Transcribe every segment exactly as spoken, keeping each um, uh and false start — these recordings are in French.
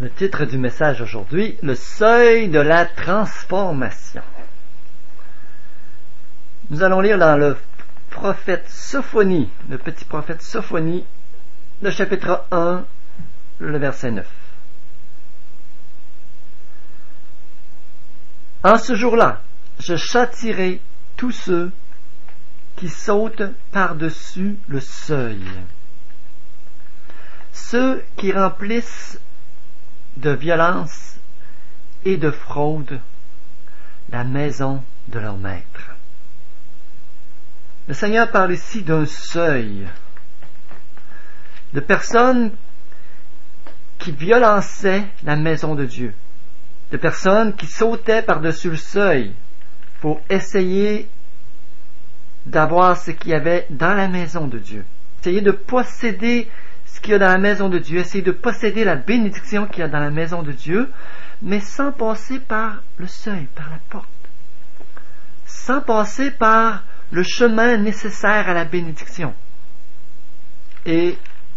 Le titre du message aujourd'hui, le seuil de la transformation. Nous allons lire dans le prophète Sophonie, le petit prophète Sophonie, le chapitre un, le verset neuf. En ce jour-là, je châtierai tous ceux qui sautent par-dessus le seuil, ceux qui remplissent de violence et de fraude la maison de leur maître. Le Seigneur parle ici d'un seuil de personnes qui violençaient la maison de Dieu, de personnes qui sautaient par-dessus le seuil pour essayer d'avoir ce qu'il y avait dans la maison de Dieu, essayer de posséder ce qu'il y a dans la maison de Dieu, essayer de posséder la bénédiction qu'il y a dans la maison de Dieu, mais sans passer par le seuil, par la porte, sans passer par le chemin nécessaire à la bénédiction. Et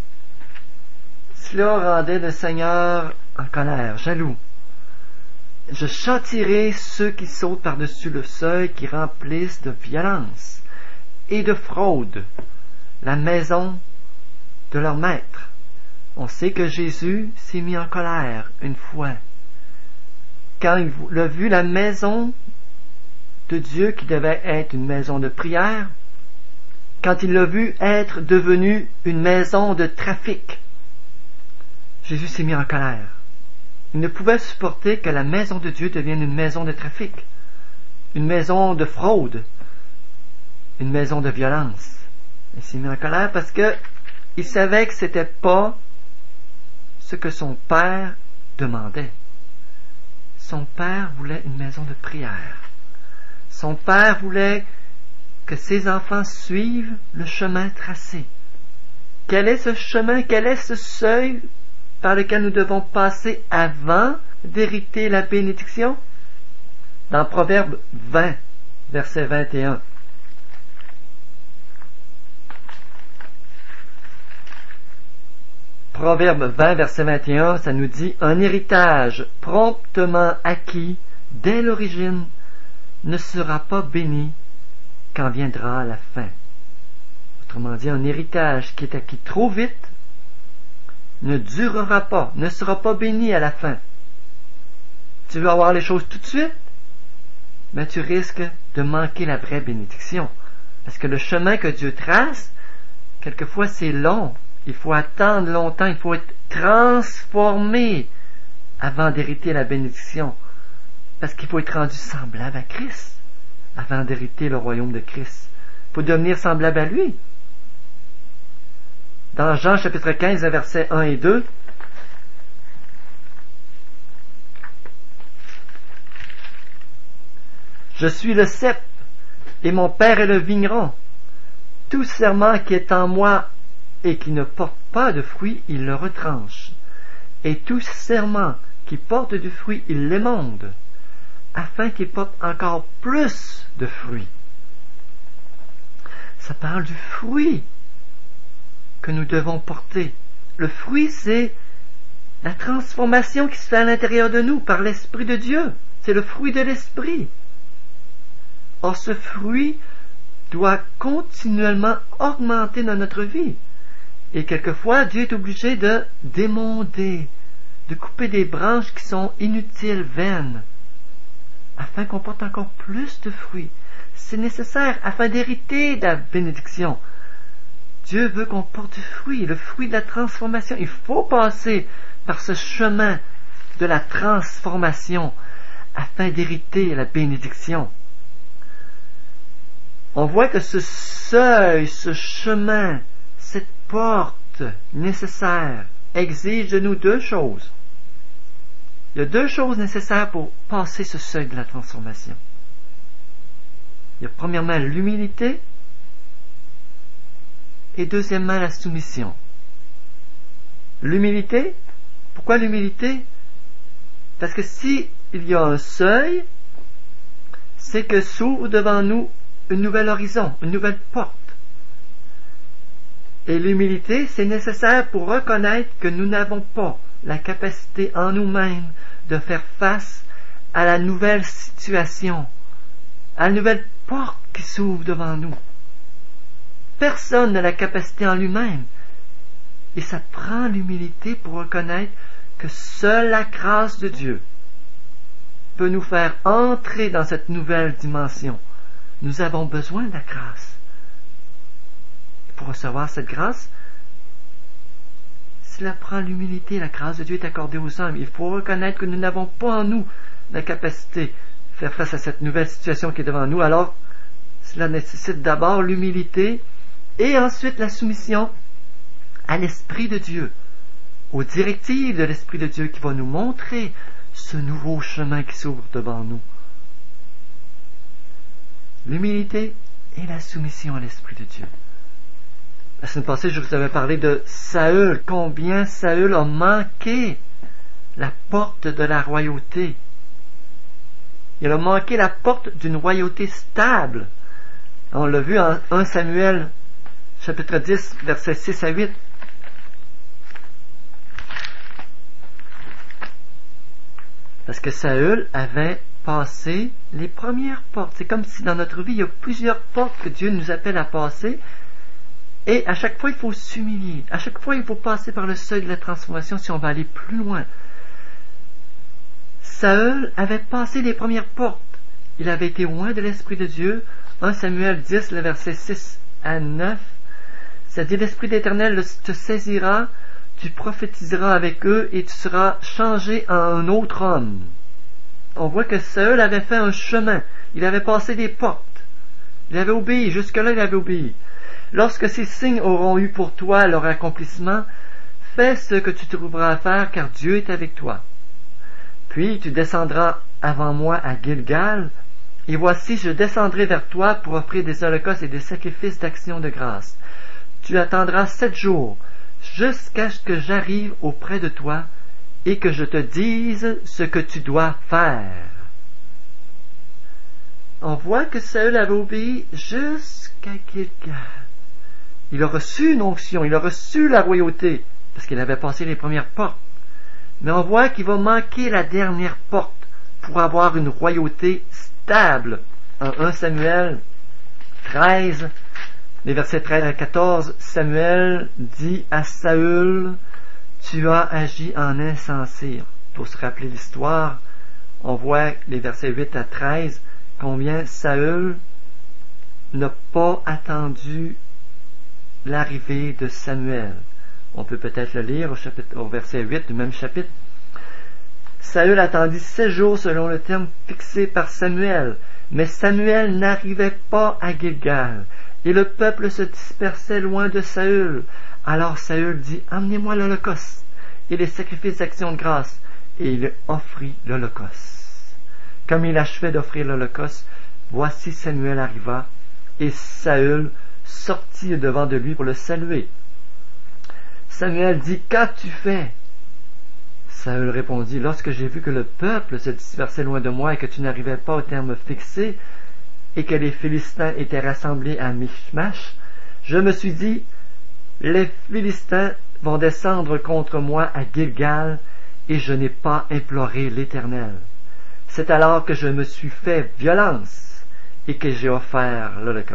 cela rendait le Seigneur en colère, jaloux. Je châtierai ceux qui sautent par-dessus le seuil, qui remplissent de violence et de fraude la maison de leur maître. On sait que Jésus s'est mis en colère une fois quand il a vu la maison de Dieu qui devait être une maison de prière, quand il l'a vu être devenue une maison de trafic. Jésus s'est mis en colère. Il ne pouvait supporter que la maison de Dieu devienne une maison de trafic, une maison de fraude, une maison de violence. Il s'est mis en colère parce que il savait que c'était pas ce que son père demandait. Son père voulait une maison de prière. Son père voulait que ses enfants suivent le chemin tracé. Quel est ce chemin? Quel est ce seuil par lequel nous devons passer avant d'hériter la bénédiction? Dans Proverbe vingt, verset vingt et un. Proverbe vingt, verset vingt et un, ça nous dit « Un héritage promptement acquis dès l'origine ne sera pas béni quand viendra la fin. » Autrement dit, un héritage qui est acquis trop vite ne durera pas, ne sera pas béni à la fin. Tu veux avoir les choses tout de suite, mais tu risques de manquer la vraie bénédiction. Parce que le chemin que Dieu trace, quelquefois c'est long. Il faut attendre longtemps, il faut être transformé avant d'hériter la bénédiction. Parce qu'il faut être rendu semblable à Christ avant d'hériter le royaume de Christ. Il faut devenir semblable à lui. Dans Jean chapitre quinze, versets un et deux, « Je suis le cep, et mon Père est le vigneron. Tout serment qui est en moi et qui ne porte pas de fruit, il le retranche. Et tout serment qui porte du fruit, il l'émonde, afin qu'il porte encore plus de fruits. » Ça parle du fruit que nous devons porter. Le fruit, c'est la transformation qui se fait à l'intérieur de nous par l'Esprit de Dieu. C'est le fruit de l'Esprit. Or, ce fruit doit continuellement augmenter dans notre vie. Et quelquefois, Dieu est obligé de démonder, de couper des branches qui sont inutiles, vaines, afin qu'on porte encore plus de fruits. C'est nécessaire afin d'hériter de la bénédiction. Dieu veut qu'on porte du fruit, le fruit de la transformation. Il faut passer par ce chemin de la transformation afin d'hériter la bénédiction. On voit que ce seuil, ce chemin, cette porte nécessaire exige de nous deux choses. Il y a deux choses nécessaires pour passer ce seuil de la transformation. Il y a premièrement l'humilité et deuxièmement la soumission. L'humilité, pourquoi l'humilité? Parce que si il y a un seuil, c'est que s'ouvre devant nous un nouvel horizon, une nouvelle porte. Et l'humilité, c'est nécessaire pour reconnaître que nous n'avons pas la capacité en nous-mêmes de faire face à la nouvelle situation, à la nouvelle porte qui s'ouvre devant nous. Personne n'a la capacité en lui-même. Et ça prend l'humilité pour reconnaître que seule la grâce de Dieu peut nous faire entrer dans cette nouvelle dimension. Nous avons besoin de la grâce. Et pour recevoir cette grâce, cela prend l'humilité. La grâce de Dieu est accordée aux hommes. Il faut reconnaître que nous n'avons pas en nous la capacité de faire face à cette nouvelle situation qui est devant nous. Alors, cela nécessite d'abord l'humilité et ensuite la soumission à l'Esprit de Dieu, aux directives de l'Esprit de Dieu qui va nous montrer ce nouveau chemin qui s'ouvre devant nous. L'humilité et la soumission à l'Esprit de Dieu. La semaine passée, je vous avais parlé de Saül, combien Saül a manqué la porte de la royauté. Il a manqué la porte d'une royauté stable. On l'a vu en premier Samuel, chapitre dix, versets six à huit. Parce que Saül avait passé les premières portes. C'est comme si dans notre vie, il y a plusieurs portes que Dieu nous appelle à passer. Et à chaque fois, il faut s'humilier. À chaque fois, il faut passer par le seuil de la transformation si on va aller plus loin. Saül avait passé les premières portes. Il avait été loin de l'Esprit de Dieu. premier Samuel dix, le verset six à neuf. C'est-à-dire, l'Esprit d'Éternel te saisira, tu prophétiseras avec eux et tu seras changé en un autre homme. On voit que Saül avait fait un chemin. Il avait passé des portes. Il avait obéi. Jusque-là, il avait obéi. Lorsque ces signes auront eu pour toi leur accomplissement, fais ce que tu trouveras à faire, car Dieu est avec toi. Puis tu descendras avant moi à Gilgal, et voici, je descendrai vers toi pour offrir des holocaustes et des sacrifices d'action de grâce. Tu attendras sept jours, jusqu'à ce que j'arrive auprès de toi, et que je te dise ce que tu dois faire. On voit que Saül avait obéi jusqu'à Gilgal. Il a reçu une onction, il a reçu la royauté, parce qu'il avait passé les premières portes. Mais on voit qu'il va manquer la dernière porte pour avoir une royauté stable. En premier Samuel treize, les versets treize à quatorze, Samuel dit à Saül, « Tu as agi en insensé. » Pour se rappeler l'histoire, on voit les versets huit à treize, combien Saül n'a pas attendu l'arrivée de Samuel. On peut peut-être le lire au, chapitre, au verset huit du même chapitre. Saül attendit sept jours selon le terme fixé par Samuel, mais Samuel n'arrivait pas à Gilgal, et le peuple se dispersait loin de Saül. Alors Saül dit, « Amenez-moi l'holocauste et les sacrifices d'action de grâce. » Et il offrit l'holocauste. Comme il achevait d'offrir l'holocauste, voici Samuel arriva, et Saül sortit devant de lui pour le saluer. Samuel dit, « Qu'as-tu fait » Saül répondit, « Lorsque j'ai vu que le peuple se dispersait loin de moi et que tu n'arrivais pas au terme fixé et que les Philistins étaient rassemblés à Michmash, je me suis dit, les Philistins vont descendre contre moi à Gilgal et je n'ai pas imploré l'Éternel. C'est alors que je me suis fait violence et que j'ai offert l'holocauste. »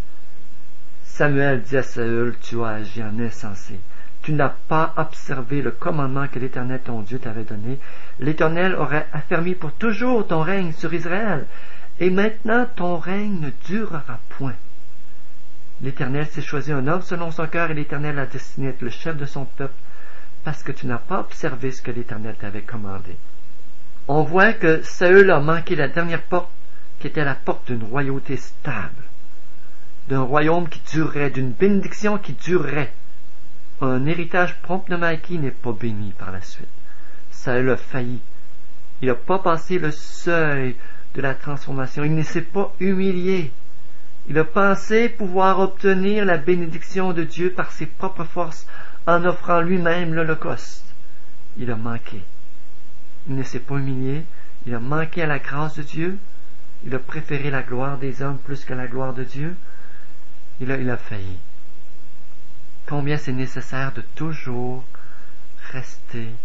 Samuel dit à Saül, « Tu as agi en insensé. Tu n'as pas observé le commandement que l'Éternel ton Dieu t'avait donné. L'Éternel aurait affermi pour toujours ton règne sur Israël, et maintenant ton règne ne durera point. L'Éternel s'est choisi un homme selon son cœur, et l'Éternel a destiné être le chef de son peuple, parce que tu n'as pas observé ce que l'Éternel t'avait commandé. » On voit que Saül a manqué la dernière porte, qui était la porte d'une royauté stable, d'un royaume qui durerait, d'une bénédiction qui durerait. Un héritage promptement acquis n'est pas béni par la suite. Saül a failli. Il n'a pas passé le seuil de la transformation. Il ne s'est pas humilié. Il a pensé pouvoir obtenir la bénédiction de Dieu par ses propres forces en offrant lui-même l'holocauste. Il a manqué. Il ne s'est pas humilié. Il a manqué à la grâce de Dieu. Il a préféré la gloire des hommes plus que la gloire de Dieu. Il a, il a failli. Combien c'est nécessaire de toujours rester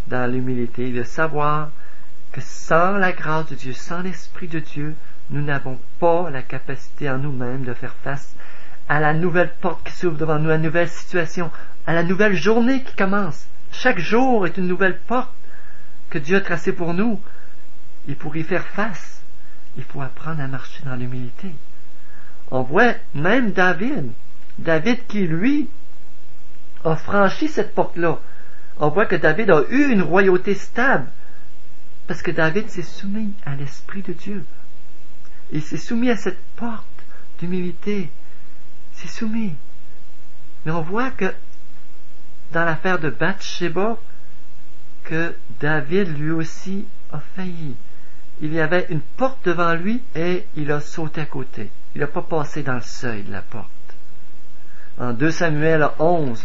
dans l'humilité, de savoir que sans la grâce de Dieu, sans l'Esprit de Dieu, nous n'avons pas la capacité en nous-mêmes de faire face à la nouvelle porte qui s'ouvre devant nous, à la nouvelle situation, à la nouvelle journée qui commence. Chaque jour est une nouvelle porte que Dieu a tracée pour nous. Et pour y faire face, il faut apprendre à marcher dans l'humilité. On voit même David, David qui, lui, a franchi cette porte-là. On voit que David a eu une royauté stable, parce que David s'est soumis à l'Esprit de Dieu. Il s'est soumis à cette porte d'humilité. Il s'est soumis. Mais on voit que dans l'affaire de Bathsheba, que David lui aussi a failli. Il y avait une porte devant lui et il a sauté à côté. Il n'a pas passé dans le seuil de la porte. En deux Samuel onze,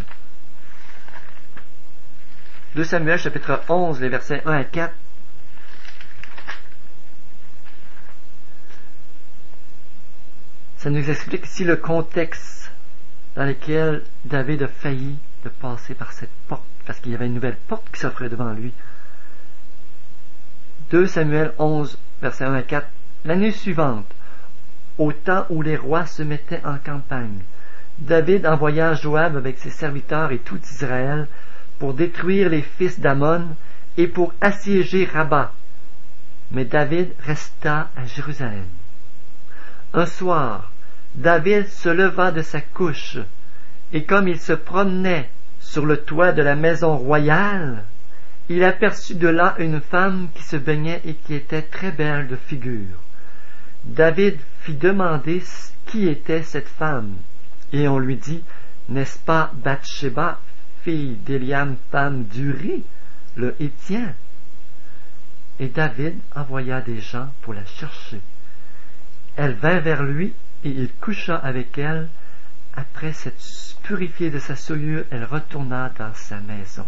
deux Samuel chapitre onze, les versets un à quatre, ça nous explique ici le contexte dans lequel David a failli de passer par cette porte, parce qu'il y avait une nouvelle porte qui s'offrait devant lui. deux Samuel onze, versets un à quatre. L'année suivante, au temps où les rois se mettaient en campagne, David envoya Joab avec ses serviteurs et tout Israël pour détruire les fils d'Ammon et pour assiéger Rabat. Mais David resta à Jérusalem. Un soir, David se leva de sa couche, et comme il se promenait sur le toit de la maison royale, il aperçut de là une femme qui se baignait et qui était très belle de figure. David fit demander qui était cette femme, et on lui dit, n'est-ce pas Bathsheba, fille d'Éliam, femme d'Uri, le Héthien? Et David envoya des gens pour la chercher. Elle vint vers lui, et il coucha avec elle. Après s'être purifiée de sa souillure, elle retourna dans sa maison.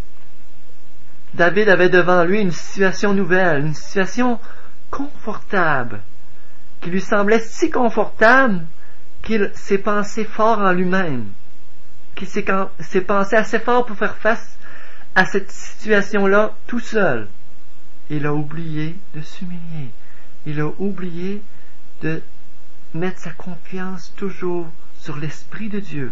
David avait devant lui une situation nouvelle, une situation confortable, qui lui semblait si confortable qu'il s'est pensé fort en lui-même, qu'il s'est, s'est pensé assez fort pour faire face à cette situation-là tout seul. Il a oublié de s'humilier. Il a oublié de mettre sa confiance toujours sur l'Esprit de Dieu.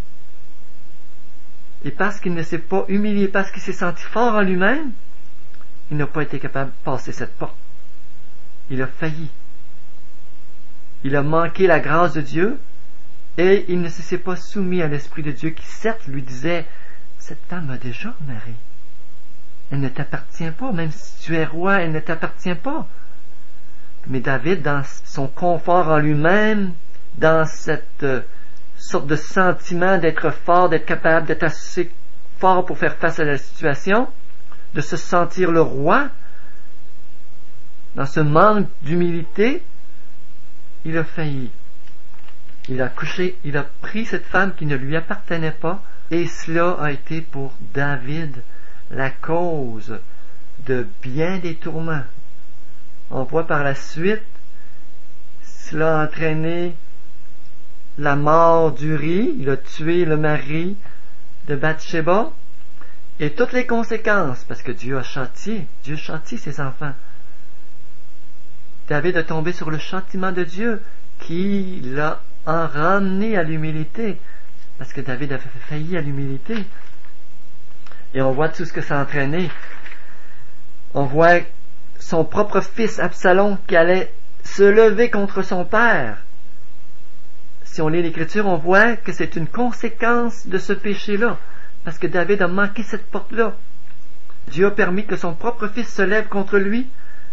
Et parce qu'il ne s'est pas humilié, parce qu'il s'est senti fort en lui-même, il n'a pas été capable de passer cette porte. Il a failli. Il a manqué la grâce de Dieu et il ne se s'est pas soumis à l'Esprit de Dieu qui certes lui disait, cette femme a déjà un mari. Elle ne t'appartient pas, même si tu es roi, elle ne t'appartient pas. Mais David, dans son confort en lui-même, dans cette euh, sorte de sentiment d'être fort, d'être capable, d'être assez fort pour faire face à la situation, de se sentir le roi, dans ce manque d'humilité, il a failli. Il a couché, il a pris cette femme qui ne lui appartenait pas, et cela a été pour David la cause de bien des tourments. On voit par la suite, cela a entraîné la mort d'Uri, il a tué le mari de Bathsheba, et toutes les conséquences, parce que Dieu a châtié, Dieu châtie ses enfants. David a tombé sur le châtiment de Dieu, qui l'a en ramené à l'humilité, parce que David avait failli à l'humilité. Et on voit tout ce que ça a entraîné. On voit son propre fils Absalom qui allait se lever contre son père. Si on lit l'Écriture, on voit que c'est une conséquence de ce péché-là, parce que David a manqué cette porte-là. Dieu a permis que son propre fils se lève contre lui,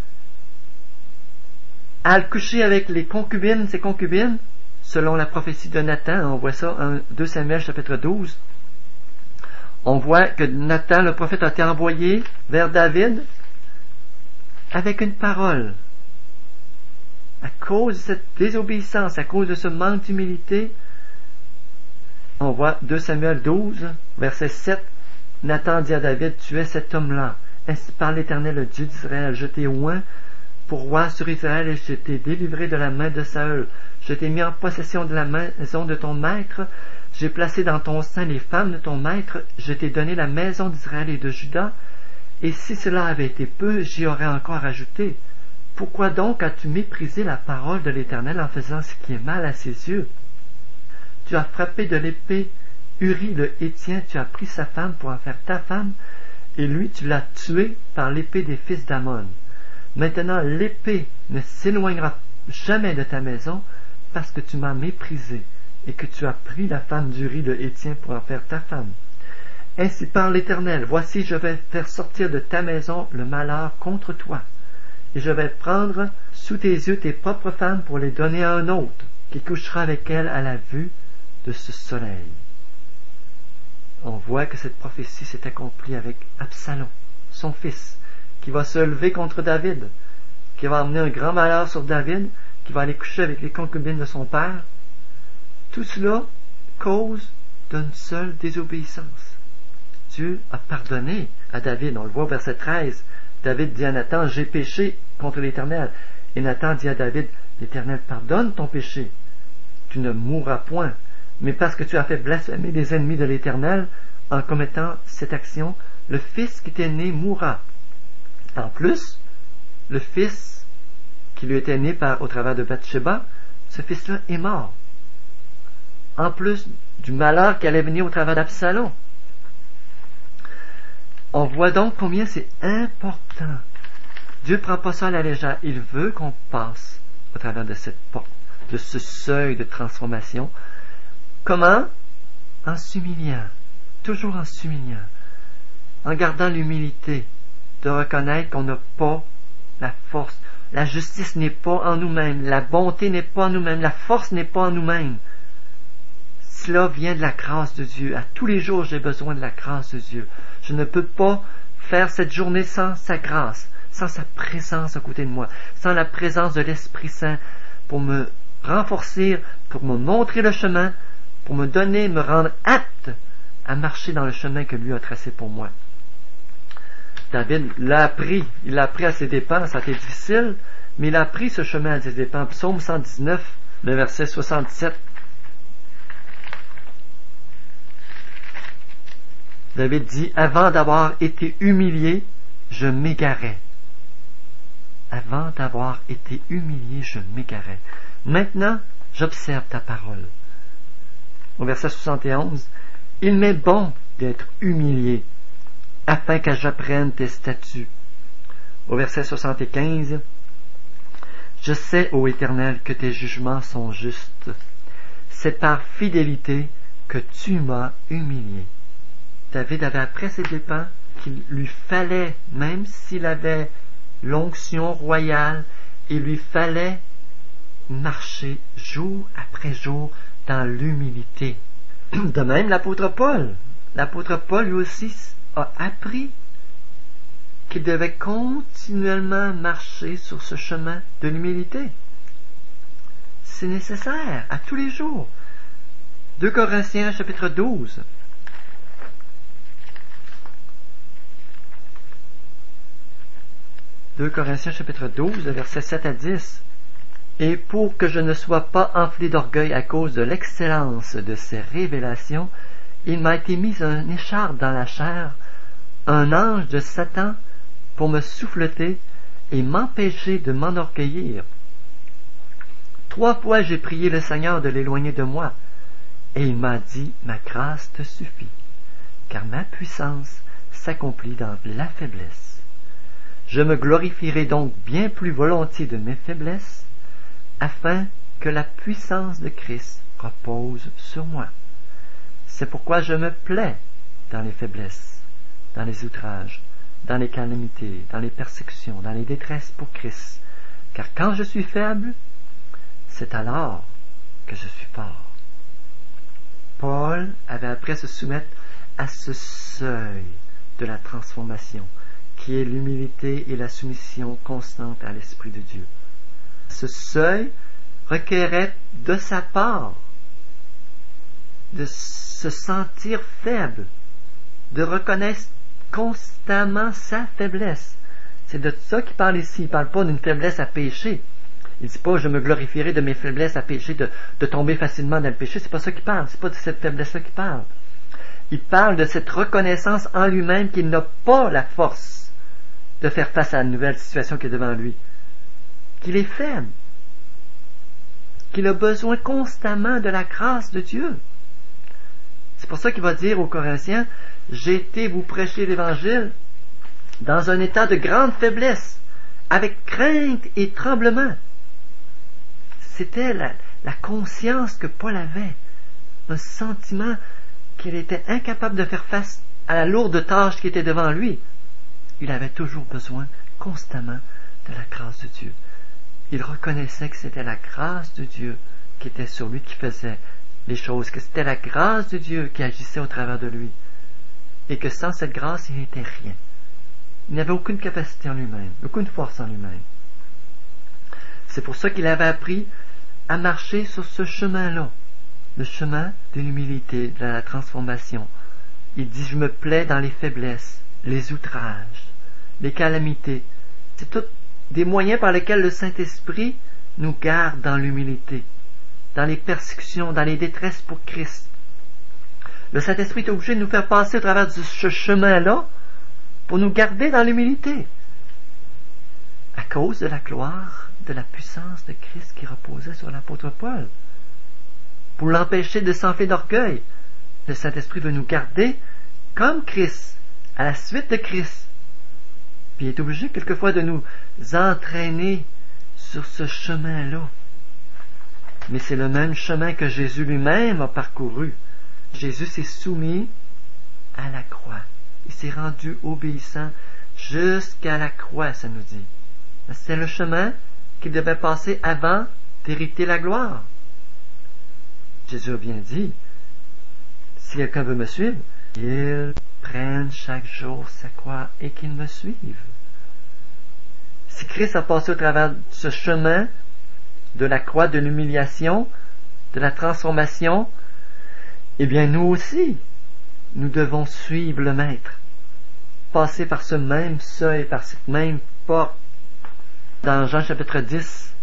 à le coucher avec les concubines, ses concubines, selon la prophétie de Nathan. On voit ça en deux Samuel chapitre douze. On voit que Nathan, le prophète, a été envoyé vers David avec une parole. À cause de cette désobéissance, à cause de ce manque d'humilité, on voit deux Samuel douze, verset sept, Nathan dit à David, tu es cet homme-là. Ainsi parle l'Éternel, le Dieu d'Israël. Je t'ai oint pour roi sur Israël et je t'ai délivré de la main de Saül. Je t'ai mis en possession de la maison de ton maître. J'ai placé dans ton sein les femmes de ton maître. Je t'ai donné la maison d'Israël et de Juda. Et si cela avait été peu, j'y aurais encore ajouté. Pourquoi donc as-tu méprisé la parole de l'Éternel en faisant ce qui est mal à ses yeux? Tu as frappé de l'épée Uri le Hétien, tu as pris sa femme pour en faire ta femme, et lui tu l'as tué par l'épée des fils d'Ammon. Maintenant l'épée ne s'éloignera jamais de ta maison, parce que tu m'as méprisé, et que tu as pris la femme d'Uri le Hétien pour en faire ta femme. Ainsi parle l'Éternel, voici je vais faire sortir de ta maison le malheur contre toi, et je vais prendre sous tes yeux tes propres femmes pour les donner à un autre, qui couchera avec elles à la vue de ce soleil. On voit que cette prophétie s'est accomplie avec Absalom, son fils, qui va se lever contre David, qui va amener un grand malheur sur David, qui va aller coucher avec les concubines de son père. Tout cela cause d'une seule désobéissance. Dieu a pardonné à David, on le voit au verset treize. David dit à Nathan, j'ai péché contre l'Éternel. Et Nathan dit à David, l'Éternel pardonne ton péché. Tu ne mourras point. Mais parce que tu as fait blasphémer les ennemis de l'Éternel, en commettant cette action, le fils qui t'est né mourra. En plus, le fils qui lui était né par, au travers de Bathsheba, ce fils-là est mort. En plus du malheur qui allait venir au travers d'Absalom. On voit donc combien c'est important. Dieu ne prend pas ça à la légère. Il veut qu'on passe au travers de cette porte, de ce seuil de transformation. Comment? En s'humiliant. Toujours en s'humiliant. En gardant l'humilité de reconnaître qu'on n'a pas la force. La justice n'est pas en nous-mêmes. La bonté n'est pas en nous-mêmes. La force n'est pas en nous-mêmes. Cela vient de la grâce de Dieu. À tous les jours, j'ai besoin de la grâce de Dieu. Je ne peux pas faire cette journée sans sa grâce, sans sa présence à côté de moi, sans la présence de l'Esprit Saint pour me renforcer, pour me montrer le chemin, pour me donner, me rendre apte à marcher dans le chemin que lui a tracé pour moi. David l'a appris, il l'a appris à ses dépens, ça a été difficile, mais il a appris ce chemin à ses dépens. Psaume cent dix-neuf, le verset soixante-sept. David dit, avant d'avoir été humilié, je m'égarais. Avant d'avoir été humilié, je m'égarais. Maintenant, j'observe ta parole. Au verset soixante et onze, il m'est bon d'être humilié, afin que j'apprenne tes statuts. Au verset soixante-quinze, je sais, ô Éternel, que tes jugements sont justes. C'est par fidélité que tu m'as humilié. David avait appris à ses dépens qu'il lui fallait, même s'il avait l'onction royale, il lui fallait marcher jour après jour dans l'humilité. De même, l'apôtre Paul, l'apôtre Paul lui aussi a appris qu'il devait continuellement marcher sur ce chemin de l'humilité. C'est nécessaire à tous les jours. deux Corinthiens chapitre douze. deux Corinthiens chapitre douze, versets sept à dix. Et pour que je ne sois pas enflé d'orgueil à cause de l'excellence de ces révélations, il m'a été mis un écharpe dans la chair, un ange de Satan pour me souffleter et m'empêcher de m'enorgueillir. Trois fois j'ai prié le Seigneur de l'éloigner de moi, et il m'a dit, ma grâce te suffit, car ma puissance s'accomplit dans la faiblesse. Je me glorifierai donc bien plus volontiers de mes faiblesses, afin que la puissance de Christ repose sur moi. C'est pourquoi je me plais dans les faiblesses, dans les outrages, dans les calamités, dans les persécutions, dans les détresses pour Christ. Car quand je suis faible, c'est alors que je suis fort. Paul avait appris à se soumettre à ce seuil de la transformation, qui est l'humilité et la soumission constante à l'Esprit de Dieu. Ce seuil requérait de sa part de se sentir faible, de reconnaître constamment sa faiblesse. C'est de ça qu'il parle ici. Il ne parle pas d'une faiblesse à pécher. Il ne dit pas, je me glorifierai de mes faiblesses à pécher, de, de tomber facilement dans le péché. C'est pas ça qu'il parle. C'est pas de cette faiblesse-là qu'il parle. Il parle de cette reconnaissance en lui-même qu'il n'a pas la force de faire face à la nouvelle situation qui est devant lui, qu'il est faible, qu'il a besoin constamment de la grâce de Dieu. C'est pour ça qu'il va dire aux Corinthiens, « J'ai été vous prêcher l'Évangile dans un état de grande faiblesse, avec crainte et tremblement. » C'était la, la conscience que Paul avait, un sentiment qu'il était incapable de faire face à la lourde tâche qui était devant lui. Il avait toujours besoin, constamment, de la grâce de Dieu. Il reconnaissait que c'était la grâce de Dieu qui était sur lui, qui faisait les choses, que c'était la grâce de Dieu qui agissait au travers de lui, et que sans cette grâce, il n'était rien. Il n'avait aucune capacité en lui-même, aucune force en lui-même. C'est pour ça qu'il avait appris à marcher sur ce chemin-là, le chemin de l'humilité, de la transformation. Il dit, je me plais dans les faiblesses, les outrages, les calamités. C'est tous des moyens par lesquels le Saint-Esprit nous garde dans l'humilité, dans les persécutions, dans les détresses pour Christ. Le Saint-Esprit est obligé de nous faire passer au travers de ce chemin-là pour nous garder dans l'humilité, à cause de la gloire, de la puissance de Christ qui reposait sur l'apôtre Paul. Pour l'empêcher de s'enfler d'orgueil, le Saint-Esprit veut nous garder comme Christ, à la suite de Christ. Puis il est obligé quelquefois de nous entraîner sur ce chemin-là. Mais c'est le même chemin que Jésus lui-même a parcouru. Jésus s'est soumis à la croix. Il s'est rendu obéissant jusqu'à la croix, ça nous dit. C'est le chemin qu'il devait passer avant d'hériter la gloire. Jésus a bien dit, si quelqu'un veut me suivre, qu'il prenne chaque jour sa croix et qu'il me suive. Si Christ a passé au travers de ce chemin de la croix, de l'humiliation, de la transformation, eh bien nous aussi, nous devons suivre le Maître, passer par ce même seuil, par cette même porte. Dans Jean chapitre dix,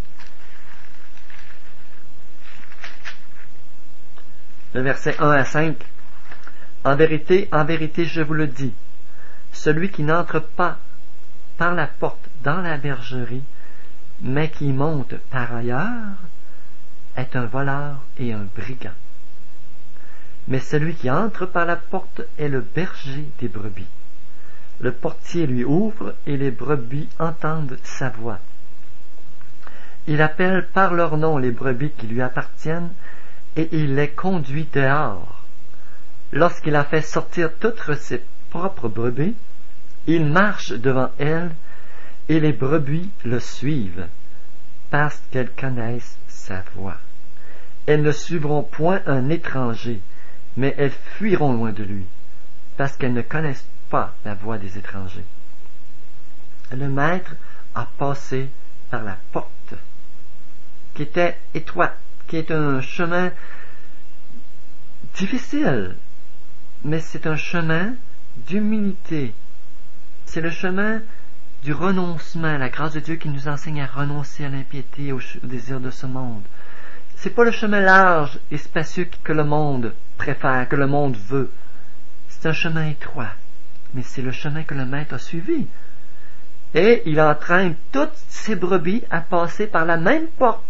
le verset un à cinq, « En vérité, en vérité, je vous le dis, celui qui n'entre pas par la porte dans la bergerie, mais qui monte par ailleurs, est un voleur et un brigand. Mais celui qui entre par la porte est le berger des brebis. Le portier lui ouvre et les brebis entendent sa voix. Il appelle par leur nom les brebis qui lui appartiennent et il les conduit dehors. Lorsqu'il a fait sortir toutes ses propres brebis, il marche devant elles et les brebis le suivent parce qu'elles connaissent sa voix. Elles ne suivront point un étranger, mais elles fuiront loin de lui parce qu'elles ne connaissent pas la voix des étrangers. Le Maître a passé par la porte, qui était étroite, qui est un chemin difficile, mais c'est un chemin d'humilité. C'est le chemin du renoncement, la grâce de Dieu qui nous enseigne à renoncer à l'impiété, au, au désir de ce monde. C'est pas le chemin large et spacieux que le monde préfère, que le monde veut. C'est un chemin étroit. Mais c'est le chemin que le Maître a suivi. Et il entraîne toutes ses brebis à passer par la même porte.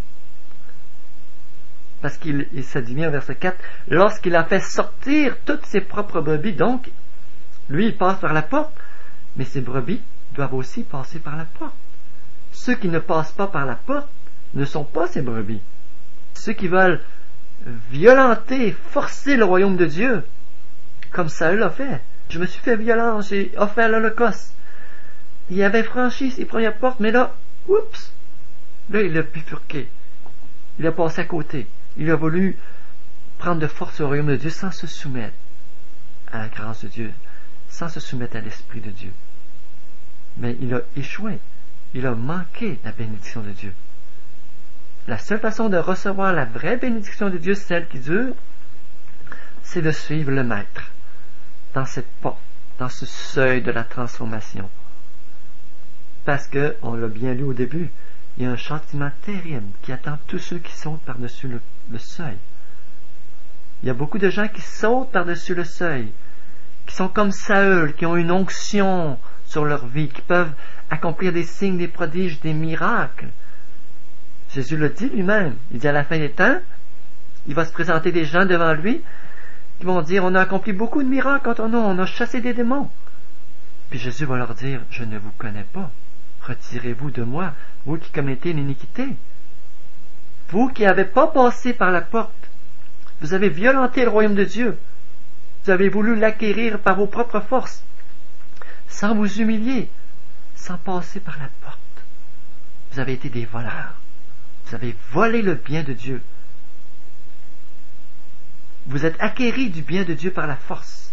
Parce qu'il il se dit bien au verset quatre, lorsqu'il a fait sortir toutes ses propres brebis, donc, lui il passe par la porte, mais ses brebis doivent aussi passer par la porte. Ceux qui ne passent pas par la porte ne sont pas ses brebis. Ceux qui veulent violenter, forcer le royaume de Dieu, comme Saül l'a fait. Je me suis fait violence, j'ai offert l'Holocauste. Il avait franchi ses premières portes, mais là, oups, là il a bifurqué. Il a passé à côté. Il a voulu prendre de force au royaume de Dieu sans se soumettre à la grâce de Dieu, sans se soumettre à l'Esprit de Dieu. Mais il a échoué. Il a manqué la bénédiction de Dieu. La seule façon de recevoir la vraie bénédiction de Dieu, celle qui dure, c'est de suivre le Maître dans cette porte, dans ce seuil de la transformation. Parce que, on l'a bien lu au début, il y a un châtiment terrible qui attend tous ceux qui sautent par-dessus le, le seuil. Il y a beaucoup de gens qui sautent par-dessus le seuil, qui sont comme Saül, qui ont une onction sur leur vie, qui peuvent accomplir des signes, des prodiges, des miracles. Jésus le dit lui-même. Il dit à la fin des temps, il va se présenter des gens devant lui qui vont dire, on a accompli beaucoup de miracles contre nous, on a chassé des démons. Puis Jésus va leur dire, je ne vous connais pas. Retirez-vous de moi, vous qui commettez l'iniquité. Vous qui n'avez pas passé par la porte, vous avez violenté le royaume de Dieu. Vous avez voulu l'acquérir par vos propres forces, sans vous humilier, sans passer par la porte. Vous avez été des voleurs. Vous avez volé le bien de Dieu. Vous êtes acquéris du bien de Dieu par la force.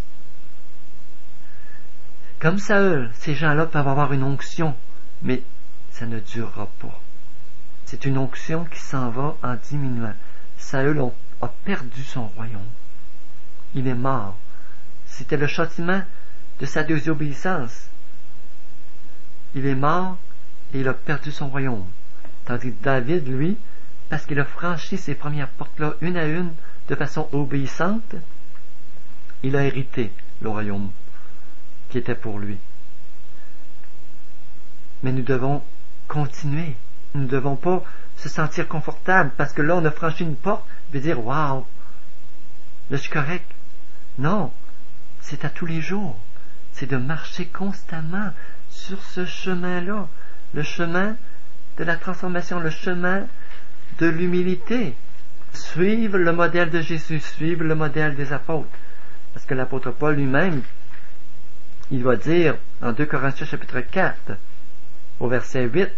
Comme Saül, ces gens-là peuvent avoir une onction, mais ça ne durera pas. C'est une onction qui s'en va en diminuant. Saül a perdu son royaume. Il est mort. C'était le châtiment de sa désobéissance. Il est mort et il a perdu son royaume. Tandis que David, lui, parce qu'il a franchi ces premières portes-là une à une de façon obéissante, il a hérité le royaume qui était pour lui. Mais nous devons continuer. Nous ne devons pas se sentir confortable parce que là, on a franchi une porte et dire « Wow, là, je suis correct ». Non, c'est à tous les jours. C'est de marcher constamment sur ce chemin-là. Le chemin de la transformation, le chemin de l'humilité. Suivre le modèle de Jésus, suivre le modèle des apôtres. Parce que l'apôtre Paul lui-même, il va dire en deux Corinthiens chapitre quatre, au verset huit,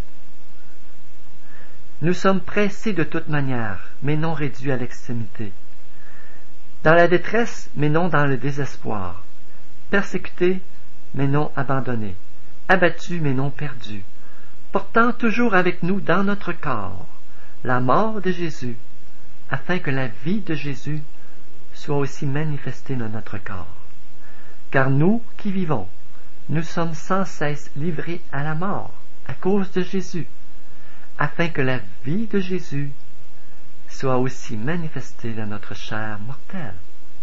« Nous sommes pressés de toute manière, mais non réduits à l'extrémité. Dans la détresse, mais non dans le désespoir. Persécutés, mais non abandonnés. Abattus, mais non perdus. Portant toujours avec nous dans notre corps la mort de Jésus, afin que la vie de Jésus soit aussi manifestée dans notre corps. Car nous qui vivons, nous sommes sans cesse livrés à la mort à cause de Jésus, afin que la vie de Jésus soit aussi manifestée dans notre chair mortelle. »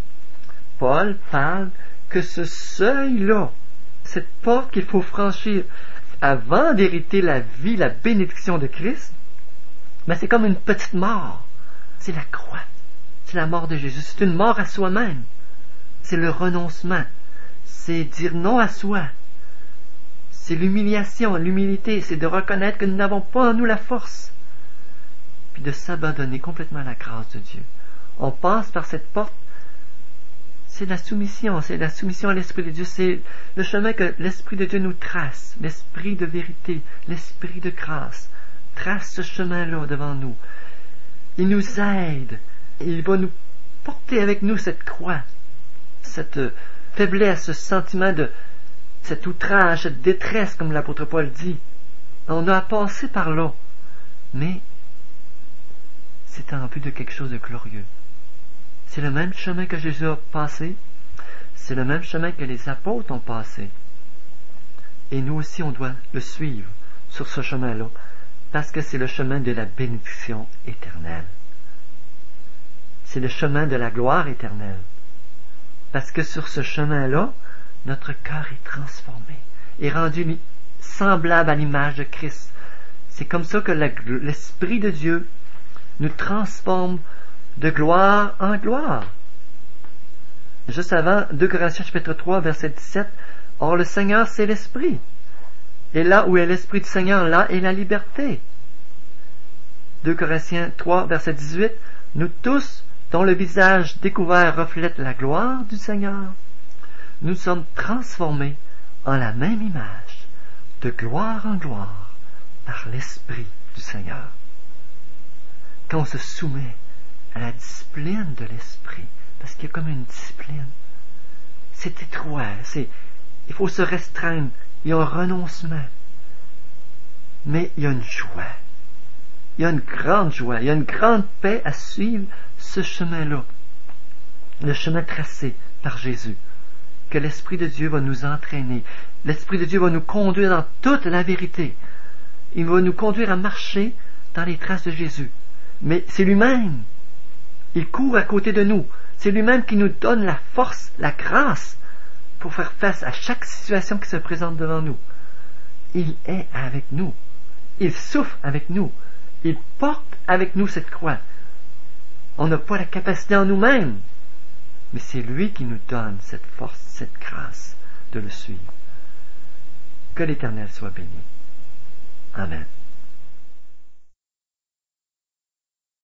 Paul parle que ce seuil-là, cette porte qu'il faut franchir avant d'hériter la vie, la bénédiction de Christ, mais c'est comme une petite mort. C'est la croix. C'est la mort de Jésus. C'est une mort à soi-même. C'est le renoncement. C'est dire non à soi. C'est l'humiliation, l'humilité. C'est de reconnaître que nous n'avons pas en nous la force. Puis de s'abandonner complètement à la grâce de Dieu. On passe par cette porte. C'est la soumission. C'est la soumission à l'Esprit de Dieu. C'est le chemin que l'Esprit de Dieu nous trace. L'Esprit de vérité. L'Esprit de grâce. Trace ce chemin-là devant nous. Il nous aide. Il va nous porter avec nous cette croix, cette faiblesse, ce sentiment de cet outrage, cette détresse, comme l'apôtre Paul dit. On a passé par là, mais c'est en vue de quelque chose de glorieux. C'est le même chemin que Jésus a passé, c'est le même chemin que les apôtres ont passé. Et nous aussi, on doit le suivre sur ce chemin-là, parce que c'est le chemin de la bénédiction éternelle. C'est le chemin de la gloire éternelle. Parce que sur ce chemin-là, notre cœur est transformé, est rendu semblable à l'image de Christ. C'est comme ça que la, l'Esprit de Dieu nous transforme de gloire en gloire. Juste avant, deux Corinthiens chapitre trois, verset dix-sept, « Or le Seigneur, c'est l'Esprit. Et là où est l'Esprit du Seigneur, là est la liberté. » deux Corinthiens trois, verset dix-huit, « Nous tous, dont le visage découvert reflète la gloire du Seigneur, nous sommes transformés en la même image, de gloire en gloire, par l'Esprit du Seigneur. » Quand on se soumet à la discipline de l'Esprit, parce qu'il y a comme une discipline, c'est étroit, c'est, il faut se restreindre, il y a un renoncement, mais il y a une joie, il y a une grande joie, il y a une grande paix à suivre ce chemin-là, le chemin tracé par Jésus, que l'Esprit de Dieu va nous entraîner. L'Esprit de Dieu va nous conduire dans toute la vérité. Il va nous conduire à marcher dans les traces de Jésus. Mais c'est lui-même. Il court à côté de nous. C'est lui-même qui nous donne la force, la grâce pour pour faire face à chaque situation qui se présente devant nous. Il est avec nous. Il souffre avec nous. Il porte avec nous cette croix. On n'a pas la capacité en nous-mêmes, mais c'est lui qui nous donne cette force, cette grâce de le suivre. Que l'Éternel soit béni. Amen.